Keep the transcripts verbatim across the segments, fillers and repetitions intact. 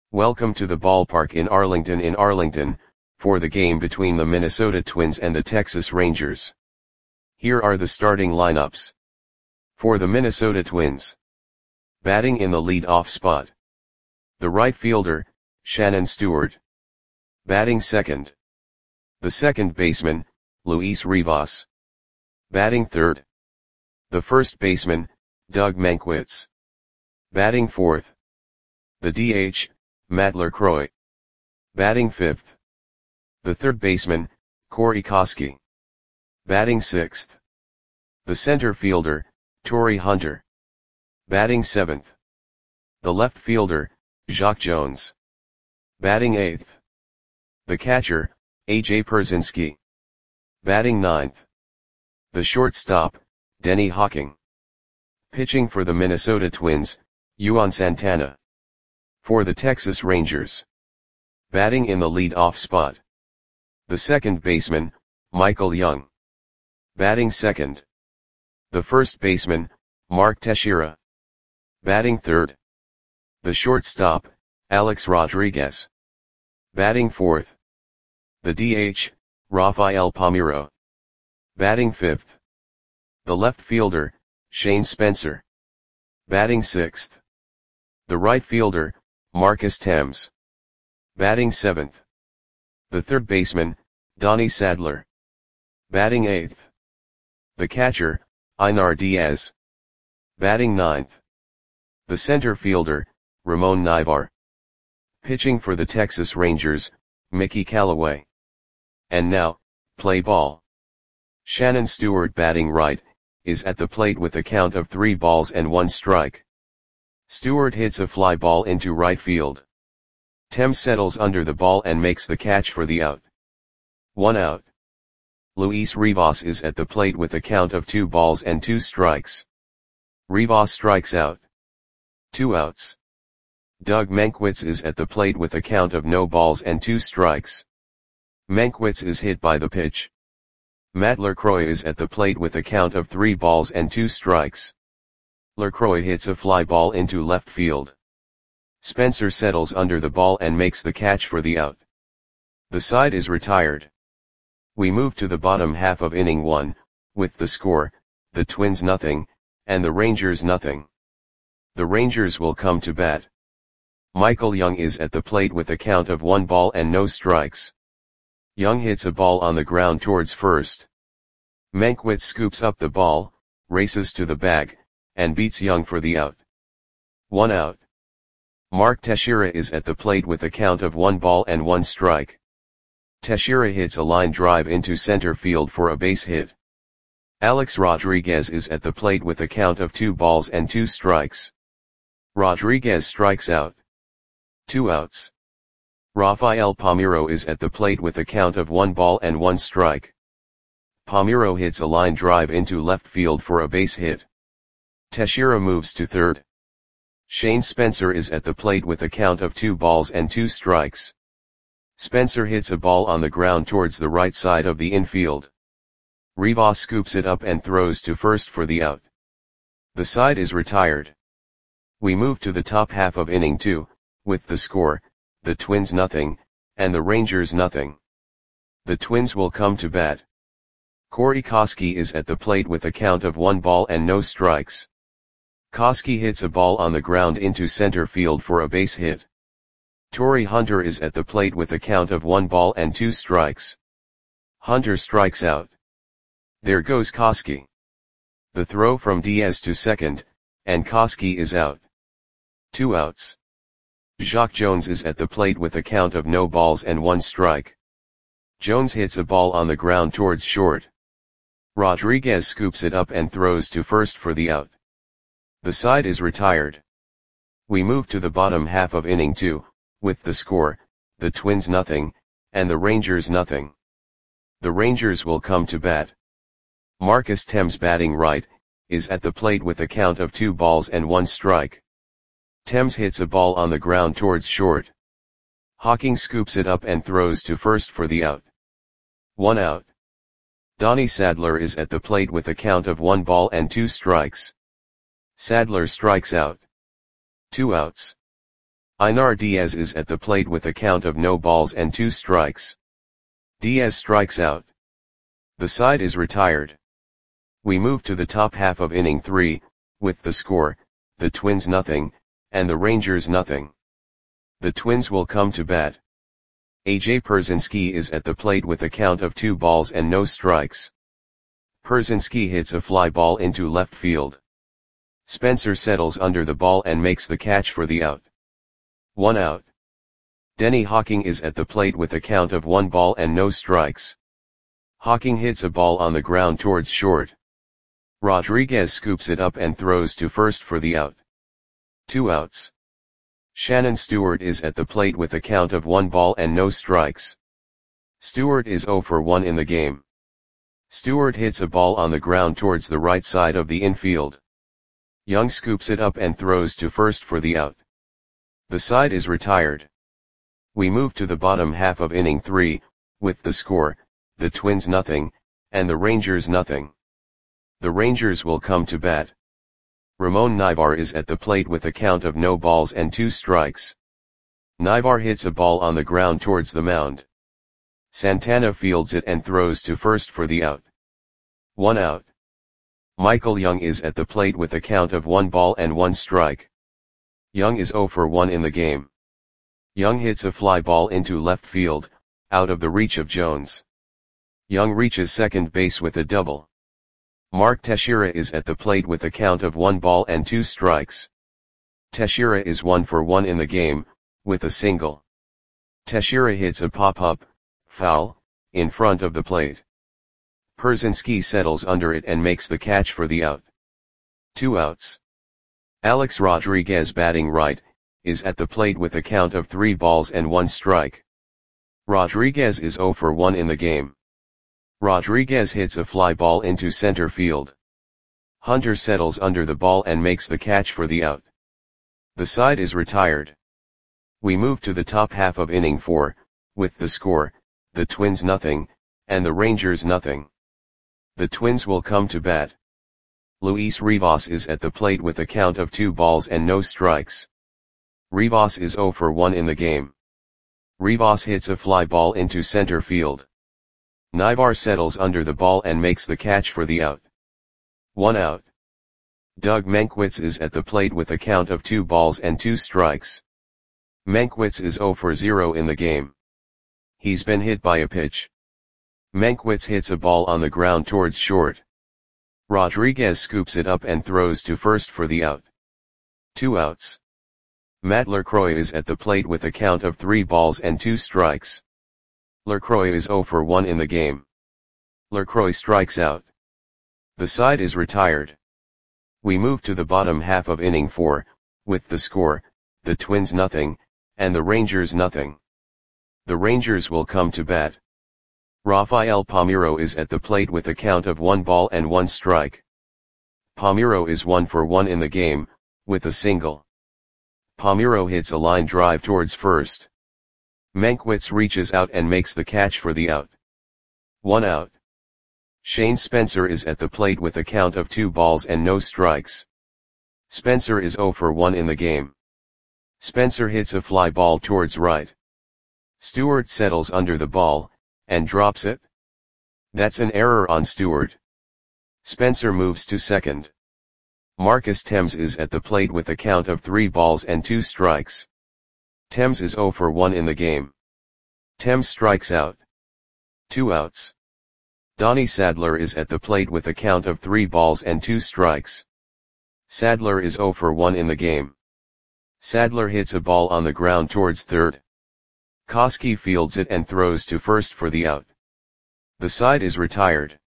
Welcome to the ballpark in Arlington in Arlington, for the game between the Minnesota Twins and the Texas Rangers. Here are the starting lineups. For the Minnesota Twins. Batting in the lead-off spot. The right fielder, Shannon Stewart. Batting second. The second baseman, Luis Rivas. Batting third. The first baseman, Doug Mankiewicz. Batting fourth. The D H, Matt LaCroix. Batting fifth. The third baseman, Corey Koskie. Batting sixth. The center fielder, Torii Hunter. Batting seventh. The left fielder, Jacque Jones. Batting eighth. The catcher, A J Pierzynski. Batting ninth. The shortstop, Denny Hawking. Pitching for the Minnesota Twins, Juan Santana. For the Texas Rangers. Batting in the lead-off spot. The second baseman, Michael Young. Batting second. The first baseman, Mark Teixeira. Batting third. The shortstop, Alex Rodriguez. Batting fourth. The D H, Rafael Palmeiro. Batting fifth. The left fielder, Shane Spencer. Batting sixth. The right fielder, Marcus Thames. Batting seventh. The third baseman, Donnie Sadler. Batting eighth. The catcher, Einar Diaz. Batting ninth. The center fielder, Ramon Nivar. Pitching for the Texas Rangers, Mickey Callaway. And now, play ball. Shannon Stewart batting right, is at the plate with a count of three balls and one strike. Stewart hits a fly ball into right field. Thames settles under the ball and makes the catch for the out. One out. Luis Rivas is at the plate with a count of two balls and two strikes. Rivas strikes out. Two outs. Doug Mankiewicz is at the plate with a count of no balls and two strikes. Mankiewicz is hit by the pitch. Matt LaCroix is at the plate with a count of three balls and two strikes. LaCroix hits a fly ball into left field. Spencer settles under the ball and makes the catch for the out. The side is retired. We move to the bottom half of inning one, with the score, the Twins nothing, and the Rangers nothing. The Rangers will come to bat. Michael Young is at the plate with a count of one ball and no strikes. Young hits a ball on the ground towards first. Mankiewicz scoops up the ball, races to the bag, and beats Young for the out. One out. Mark Teixeira is at the plate with a count of one ball and one strike. Teixeira hits a line drive into center field for a base hit. Alex Rodriguez is at the plate with a count of two balls and two strikes. Rodriguez strikes out. Two outs. Rafael Palmeiro is at the plate with a count of one ball and one strike. Palmeiro hits a line drive into left field for a base hit. Teixeira moves to third. Shane Spencer is at the plate with a count of two balls and two strikes. Spencer hits a ball on the ground towards the right side of the infield. Rivas scoops it up and throws to first for the out. The side is retired. We move to the top half of inning two, with the score, the Twins nothing, and the Rangers nothing. The Twins will come to bat. Corey Koskie is at the plate with a count of one ball and no strikes. Koskie hits a ball on the ground into center field for a base hit. Torii Hunter is at the plate with a count of one ball and two strikes. Hunter strikes out. There goes Koskie. The throw from Diaz to second, and Koskie is out. Two outs. Jacque Jones is at the plate with a count of no balls and one strike. Jones hits a ball on the ground towards short. Rodriguez scoops it up and throws to first for the out. The side is retired. We move to the bottom half of inning two, with the score, the Twins nothing, and the Rangers nothing. The Rangers will come to bat. Marcus Thames batting right, is at the plate with a count of two balls and one strike. Thames hits a ball on the ground towards short. Hawking scoops it up and throws to first for the out. One out. Donnie Sadler is at the plate with a count of one ball and two strikes. Sadler strikes out. Two outs. Einar Diaz is at the plate with a count of no balls and two strikes. Diaz strikes out. The side is retired. We move to the top half of inning three, with the score, the Twins nothing, and the Rangers nothing. The Twins will come to bat. A J Pierzynski is at the plate with a count of two balls and no strikes. Pierzynski hits a fly ball into left field. Spencer settles under the ball and makes the catch for the out. One out. Denny Hawking is at the plate with a count of one ball and no strikes. Hawking hits a ball on the ground towards short. Rodriguez scoops it up and throws to first for the out. Two outs. Shannon Stewart is at the plate with a count of one ball and no strikes. Stewart is zero for one in the game. Stewart hits a ball on the ground towards the right side of the infield. Young scoops it up and throws to first for the out. The side is retired. We move to the bottom half of inning three, with the score, the Twins nothing, and the Rangers nothing. The Rangers will come to bat. Ramon Nivar is at the plate with a count of no balls and two strikes. Nivar hits a ball on the ground towards the mound. Santana fields it and throws to first for the out. One out. Michael Young is at the plate with a count of one ball and one strike. Young is zero for one in the game. Young hits a fly ball into left field, out of the reach of Jones. Young reaches second base with a double. Mark Teixeira is at the plate with a count of one ball and two strikes. Teixeira is one for one in the game, with a single. Teixeira hits a pop-up, foul, in front of the plate. Pierzynski settles under it and makes the catch for the out. Two outs. Alex Rodriguez, batting right, is at the plate with a count of three balls and one strike. Rodriguez is zero for one in the game. Rodriguez hits a fly ball into center field. Hunter settles under the ball and makes the catch for the out. The side is retired. We move to the top half of inning four, with the score, the Twins nothing, and the Rangers nothing. The Twins will come to bat. Luis Rivas is at the plate with a count of two balls and no strikes. Rivas is zero for one in the game. Rivas hits a fly ball into center field. Nivar settles under the ball and makes the catch for the out. One out. Doug Mankiewicz is at the plate with a count of two balls and two strikes. Mankiewicz is zero for zero in the game. He's been hit by a pitch. Mankiewicz hits a ball on the ground towards short. Rodriguez scoops it up and throws to first for the out. Two outs. Matt LaCroix is at the plate with a count of three balls and two strikes. LaCroix is zero for one in the game. LaCroix strikes out. The side is retired. We move to the bottom half of inning four, with the score, the Twins nothing, and the Rangers nothing. The Rangers will come to bat. Rafael Palmeiro is at the plate with a count of one ball and one strike. Palmeiro is one for one in the game, with a single. Palmeiro hits a line drive towards first. Mankiewicz reaches out and makes the catch for the out. One out. Shane Spencer is at the plate with a count of two balls and no strikes. Spencer is zero for one in the game. Spencer hits a fly ball towards right. Stewart settles under the ball, and drops it. That's an error on Stewart. Spencer moves to second. Marcus Thames is at the plate with a count of three balls and two strikes. Thames is zero for one in the game. Thames strikes out. Two outs. Donnie Sadler is at the plate with a count of three balls and two strikes. Sadler is zero for one in the game. Sadler hits a ball on the ground towards third. Koski fields it and throws to first for the out. The side is retired.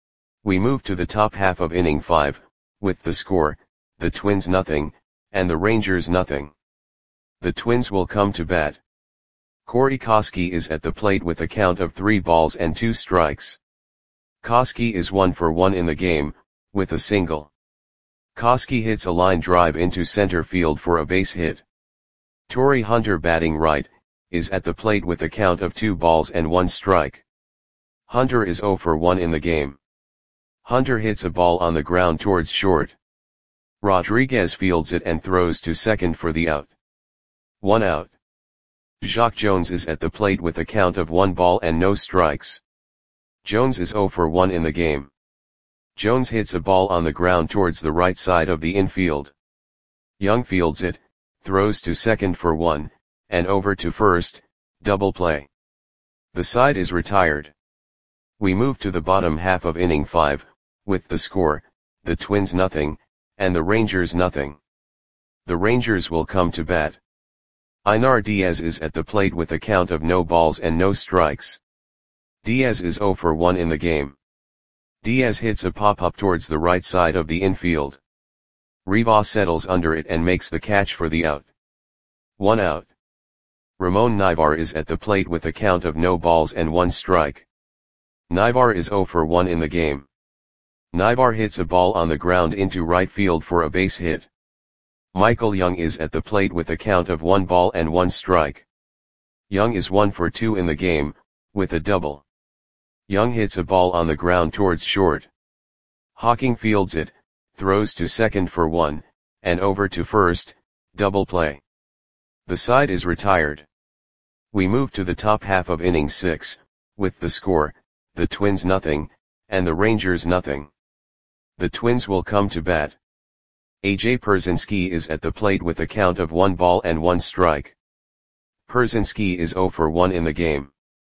We move to the top half of inning five, with the score, the Twins nothing, and the Rangers nothing. The Twins will come to bat. Corey Koski is at the plate with a count of three balls and two strikes. Koski is one for one in the game, with a single. Koski hits a line drive into center field for a base hit. Torrey Hunter, batting right, is at the plate with a count of two balls and one strike. Hunter is zero for one in the game. Hunter hits a ball on the ground towards short. Rodriguez fields it and throws to second for the out. one out. Jacques Jones is at the plate with a count of one ball and no strikes. Jones is zero for one in the game. Jones hits a ball on the ground towards the right side of the infield. Young fields it, throws to second for one, and over to first, double play. The side is retired. We move to the bottom half of inning five, with the score, the Twins nothing, and the Rangers nothing. The Rangers will come to bat. Einar Diaz is at the plate with a count of no balls and no strikes. Diaz is zero for one in the game. Diaz hits a pop-up towards the right side of the infield. Rivas settles under it and makes the catch for the out. One out. Ramon Nivar is at the plate with a count of no balls and one strike. Nivar is zero for one in the game. Nivar hits a ball on the ground into right field for a base hit. Michael Young is at the plate with a count of one ball and one strike. Young is one for two in the game, with a double. Young hits a ball on the ground towards short. Hawking fields it, throws to second for one, and over to first, double play. The side is retired. We move to the top half of inning six, with the score, the Twins nothing, and the Rangers nothing. The Twins will come to bat. A J Pierzynski is at the plate with a count of one ball and one strike. Pierzynski is zero for one in the game.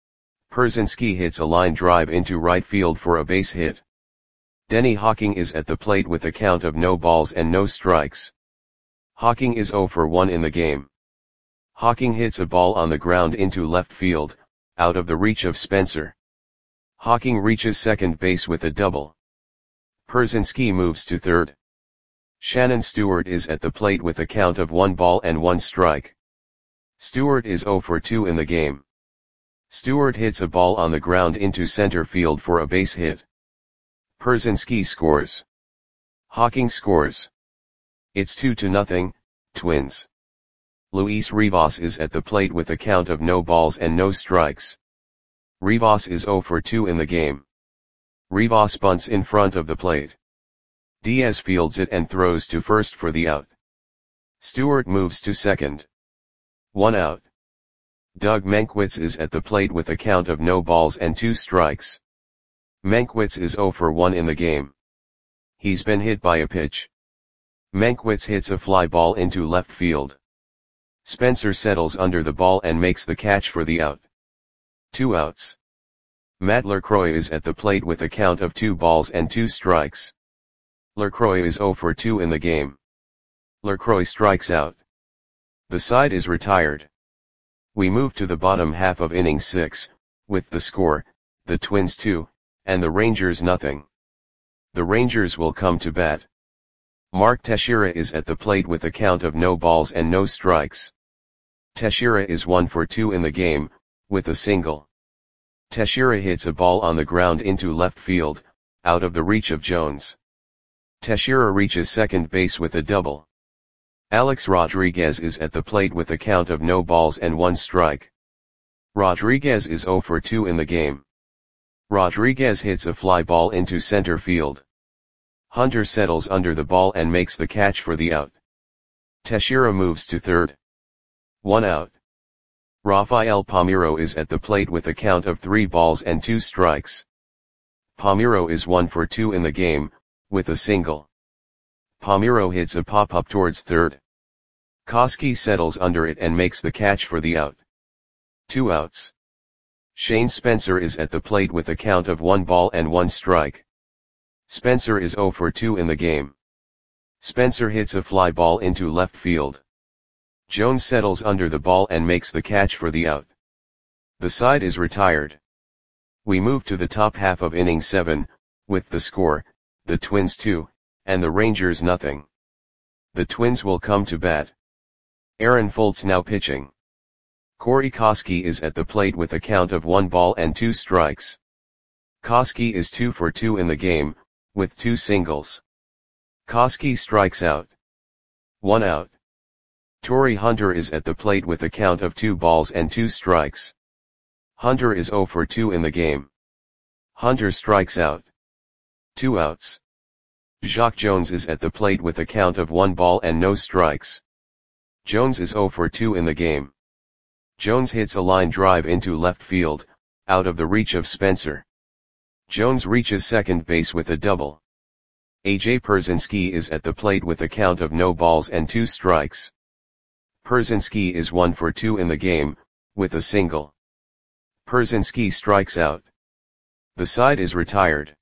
Pierzynski hits a line drive into right field for a base hit. Denny Hawking is at the plate with a count of no balls and no strikes. Hawking is zero for one in the game. Hawking hits a ball on the ground into left field, out of the reach of Spencer. Hawking reaches second base with a double. Pierzynski moves to third. Shannon Stewart is at the plate with a count of one ball and one strike. Stewart is zero for two in the game. Stewart hits a ball on the ground into center field for a base hit. Pierzynski scores. Hawking scores. It's two to nothing, Twins. Luis Rivas is at the plate with a count of no balls and no strikes. Rivas is zero for two in the game. Rivas bunts in front of the plate. Diaz fields it and throws to first for the out. Stewart moves to second. One out. Doug Mankiewicz is at the plate with a count of no balls and two strikes. Mankiewicz is zero for one in the game. He's been hit by a pitch. Mankiewicz hits a fly ball into left field. Spencer settles under the ball and makes the catch for the out. Two outs. Matt LaCroix is at the plate with a count of two balls and two strikes. LaCroix is zero for two in the game. LaCroix strikes out. The side is retired. We move to the bottom half of inning six, with the score, the Twins two, and the Rangers nothing. The Rangers will come to bat. Mark Teixeira is at the plate with a count of no balls and no strikes. Teixeira is one for two in the game, with a single. Teixeira hits a ball on the ground into left field, out of the reach of Jones. Teixeira reaches second base with a double. Alex Rodriguez is at the plate with a count of no balls and one strike. Rodriguez is zero for two in the game. Rodriguez hits a fly ball into center field. Hunter settles under the ball and makes the catch for the out. Teixeira moves to third. One out. Rafael Palmeiro is at the plate with a count of three balls and two strikes. Palmeiro is one for two in the game, with a single. Palmeiro hits a pop-up towards third. Koski settles under it and makes the catch for the out. Two outs. Shane Spencer is at the plate with a count of one ball and one strike. Spencer is zero for two in the game. Spencer hits a fly ball into left field. Jones settles under the ball and makes the catch for the out. The side is retired. We move to the top half of inning seven, with the score, the Twins two, and the Rangers nothing. The Twins will come to bat. Aaron Foltz now pitching. Corey Koski is at the plate with a count of one ball and two strikes. Koski is two for two in the game, with two singles. Koski strikes out. One out. Torrey Hunter is at the plate with a count of two balls and two strikes. Hunter is zero for two in the game. Hunter strikes out. Two outs. Jacques Jones is at the plate with a count of one ball and no strikes. Jones is zero for two in the game. Jones hits a line drive into left field, out of the reach of Spencer. Jones reaches second base with a double. A J Pierzynski is at the plate with a count of no balls and two strikes. Pierzynski is one for two in the game, with a single. Pierzynski strikes out. The side is retired.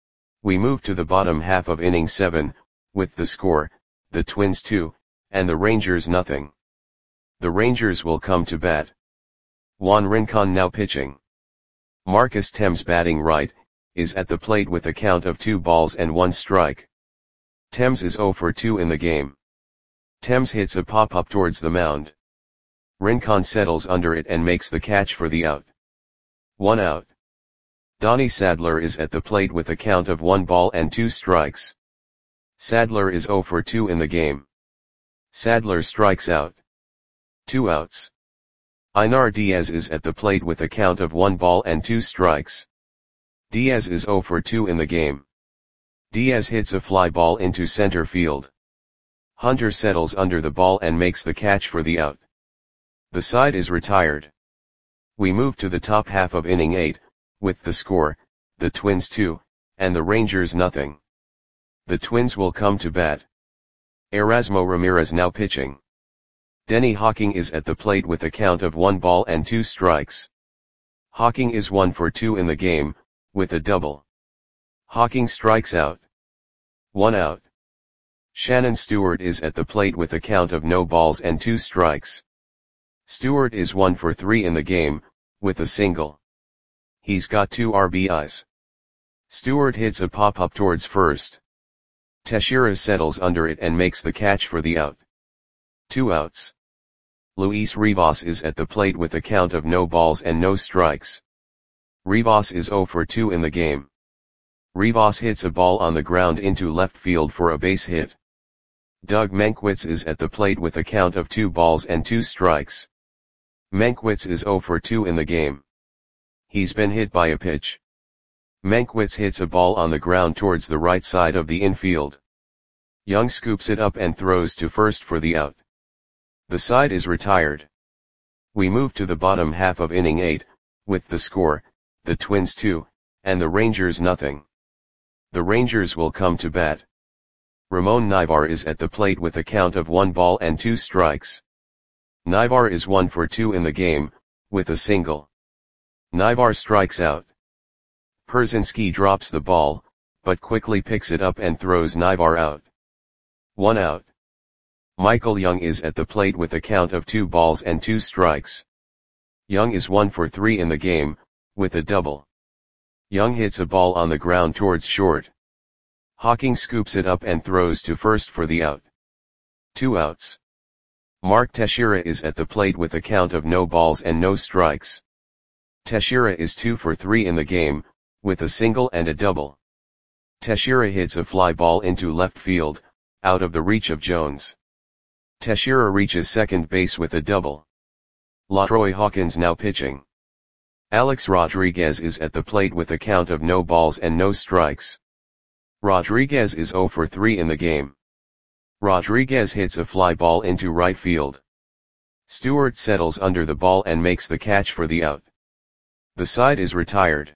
We move to the bottom half of inning seven, with the score, the Twins two, and the Rangers nothing. The Rangers will come to bat. Juan Rincon now pitching. Marcus Thames batting right, is at the plate with a count of two balls and one strike. Thames is zero for two in the game. Thames hits a pop-up towards the mound. Rincon settles under it and makes the catch for the out. One out. Donnie Sadler is at the plate with a count of one ball and two strikes. Sadler is zero for two in the game. Sadler strikes out. Two outs. Einar Diaz is at the plate with a count of one ball and two strikes. Diaz is zero for two in the game. Diaz hits a fly ball into center field. Hunter settles under the ball and makes the catch for the out. The side is retired. We move to the top half of inning eight, with the score, the Twins two, and the Rangers nothing. The Twins will come to bat. Erasmo Ramirez now pitching. Denny Hawking is at the plate with a count of one ball and two strikes. Hawking is one for two in the game, with a double. Hawking strikes out. One out. Shannon Stewart is at the plate with a count of no balls and two strikes. Stewart is one for three in the game, with a single. He's got two R B Is. Stewart hits a pop-up towards first. Teixeira settles under it and makes the catch for the out. Two outs. Luis Rivas is at the plate with a count of no balls and no strikes. Rivas is zero for two in the game. Rivas hits a ball on the ground into left field for a base hit. Doug Mankiewicz is at the plate with a count of two balls and two strikes. Mankiewicz is zero for two in the game. He's been hit by a pitch. Mankiewicz hits a ball on the ground towards the right side of the infield. Young scoops it up and throws to first for the out. The side is retired. We move to the bottom half of inning eight, with the score, the Twins two, and the Rangers nothing. The Rangers will come to bat. Ramon Nivar is at the plate with a count of one ball and two strikes. Nivar is one for two in the game, with a single. Nivar strikes out. Pierzynski drops the ball, but quickly picks it up and throws Nivar out. One out. Michael Young is at the plate with a count of two balls and two strikes. Young is one for three in the game, with a double. Young hits a ball on the ground towards short. Hawking scoops it up and throws to first for the out. Two outs. Mark Teixeira is at the plate with a count of no balls and no strikes. Teixeira is two for three in the game, with a single and a double. Teixeira hits a fly ball into left field, out of the reach of Jones. Teixeira reaches second base with a double. LaTroy Hawkins now pitching. Alex Rodriguez is at the plate with a count of no balls and no strikes. Rodriguez is zero for three in the game. Rodriguez hits a fly ball into right field. Stewart settles under the ball and makes the catch for the out. The side is retired.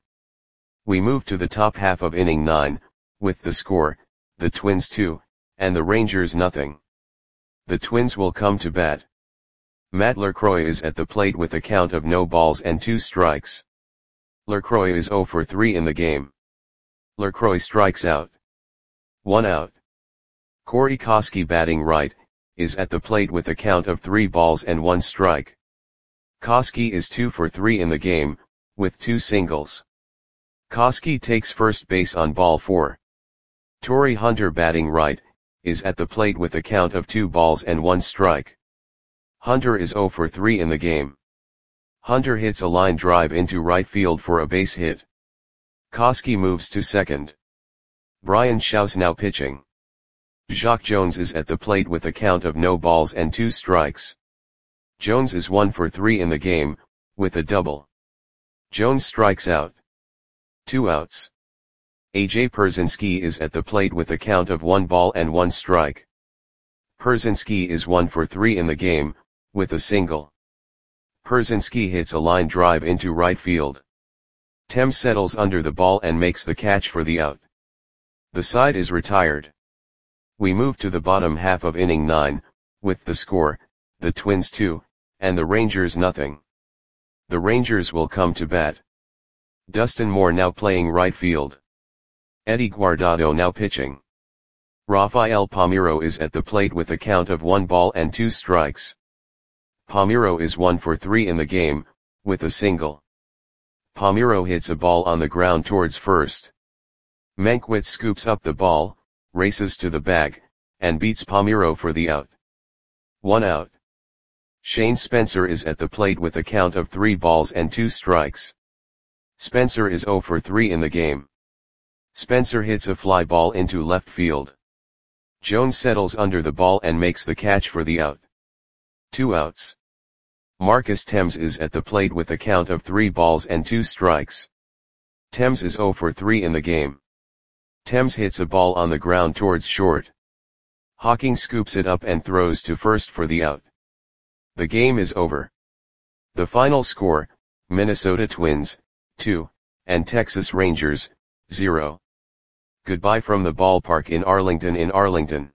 We move to the top half of inning nine, with the score, the Twins two, and the Rangers nothing. The Twins will come to bat. Matt LaCroix is at the plate with a count of no balls and two strikes. LaCroix is zero for three in the game. LaCroix strikes out. One out. Corey Koskie batting right, is at the plate with a count of three balls and one strike. Koskie is two for three in the game, with two singles. Koskie takes first base on ball four. Torii Hunter batting right, is at the plate with a count of two balls and one strike. Hunter is zero for three in the game. Hunter hits a line drive into right field for a base hit. Koskie moves to second. Brian Shouse now pitching. Jacque Jones is at the plate with a count of no balls and two strikes. Jones is one for three in the game, with a double. Jones strikes out. Two outs. A J Pierzynski is at the plate with a count of one ball and one strike. Pierzynski is one for three in the game, with a single. Pierzynski hits a line drive into right field. Thames settles under the ball and makes the catch for the out. The side is retired. We move to the bottom half of inning nine, with the score, the Twins two, and the Rangers nothing. The Rangers will come to bat. Dustin Moore now playing right field. Eddie Guardado now pitching. Rafael Palmeiro is at the plate with a count of one ball and two strikes. Palmeiro is one for three in the game, with a single. Palmeiro hits a ball on the ground towards first. Mankiewicz scoops up the ball, races to the bag, and beats Palmeiro for the out. One out. Shane Spencer is at the plate with a count of three balls and two strikes. Spencer is zero for three in the game. Spencer hits a fly ball into left field. Jones settles under the ball and makes the catch for the out. Two outs. Marcus Thames is at the plate with a count of three balls and two strikes. Thames is zero for three in the game. Thames hits a ball on the ground towards short. Hawking scoops it up and throws to first for the out. The game is over. The final score, Minnesota Twins, two, and Texas Rangers, zero. Goodbye from the ballpark in Arlington in Arlington.